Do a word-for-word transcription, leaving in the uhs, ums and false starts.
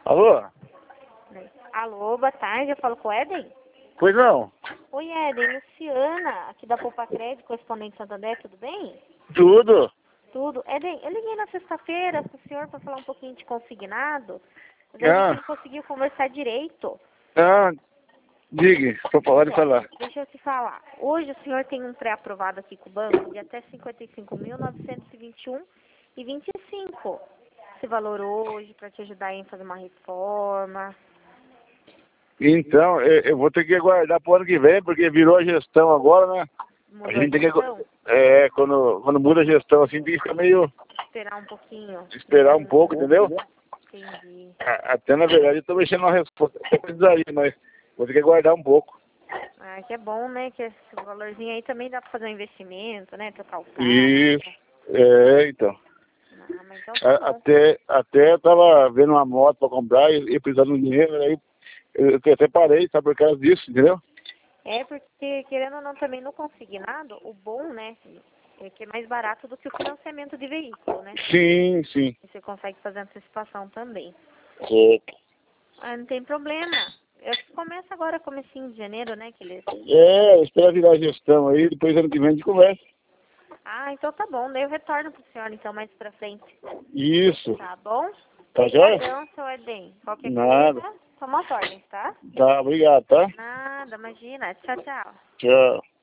Alô? Alô, boa tarde, eu falo com o Éden? Pois não. Oi, Éden, Luciana, aqui da Poupa Crédito, correspondente Santander, tudo bem? Tudo? Tudo. Éden, eu liguei na sexta-feira com o senhor para falar um pouquinho de consignado, mas a Ah, gente não conseguiu conversar direito. ah, diga, pode Certo. falar. Deixa eu te falar. Hoje o senhor tem um pré-aprovado aqui com o banco de até cinquenta e cinco mil novecentos e vinte e um e vinte e cinco. Esse valor hoje para te ajudar em fazer uma reforma. Então, eu, eu vou ter que aguardar pro ano que vem, porque virou a gestão agora, né? A Mudou a gente tem que... gestão? É, quando, quando muda a gestão, assim, tem que ficar meio... Esperar um pouquinho. Esperar um pouco, entendeu? Entendi. A- Até, na verdade, eu tô mexendo na resposta. Até precisaria, mas vou ter que aguardar um pouco. Ah, que é bom, né? Que esse valorzinho aí também dá pra fazer um investimento, né? Trocar o carro. Isso. É, então. Ah, mas então tá A- bom. Até, até eu tava vendo uma moto pra comprar e, e precisando de dinheiro, aí eu, eu até parei, sabe, por causa disso, entendeu? É porque, querendo ou não, também no consignado, o bom, né? É que é mais barato do que o financiamento de veículo, né? Sim, sim. E você consegue fazer antecipação também. Certo. Ah, não tem problema. Eu acho que começa agora, comecinho de janeiro, né? Que eles... É, espera virar a gestão aí, depois ano que vem a gente conversa. Ah, então tá bom. Daí eu retorno pro senhor, então, mais pra frente. Isso. Tá bom? Tá joia? Obrigadão, seu Edem. Qualquer Nada. coisa, toma as ordens, tá? Tá, obrigado, tá? Nada, imagina. Tchau, tchau. Tchau.